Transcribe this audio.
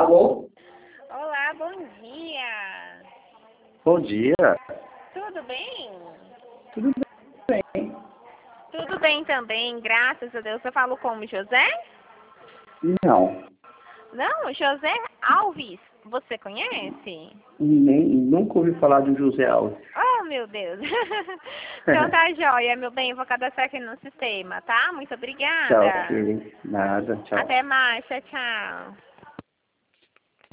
Alô? Olá, bom dia. Bom dia. Tudo bem? Tudo bem? Tudo bem também, graças a Deus. Eu falo como José? Não. Não, José Alves. Você conhece? Nunca ouvi falar de um José Alves. Oh, meu Deus. Então tá joia, meu bem. Eu vou cadastrar aqui no sistema, tá? Muito Tchau, obrigada. filho. Nada, tchau. Até mais. Tchau, tchau.